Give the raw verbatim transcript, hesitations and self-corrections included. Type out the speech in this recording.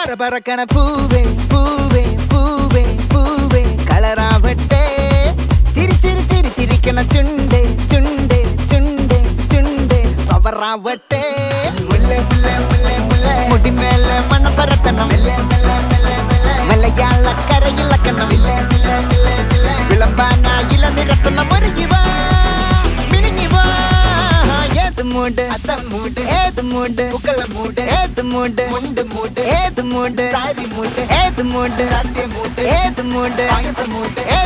പറക്കണ പൂവേ പൂവേ പൂവേ പൂവേ കളറാവട്ടെ ചിരി ചിരി ചിരി ചിരിക്കണ ചുണ്ടേ ചുണ്ടേ ചുണ്ടേ ചുണ്ടേ പവറാവട്ടെ മുല്ല മുല്ല മുല്ല മുല്ല മുടിമേലെ മണം പരത്തണം മലയാള കരയിലക്കണം വിളമ്പാനായില നിരത്തണം ഒരുങ്ങിവാ മിനിങ്ങിവാ ഏത് മൂട് അത്ത മൂട് ഏത് മൂട് പുക്കള മൂട് ഏത് മൂട് മുണ്ട് മൂട് ഏത് മൂട് സാരി മൂട് ഏത് മൂട് സത്യ മൂട് ഏത് മൂട് പായസ മൂട്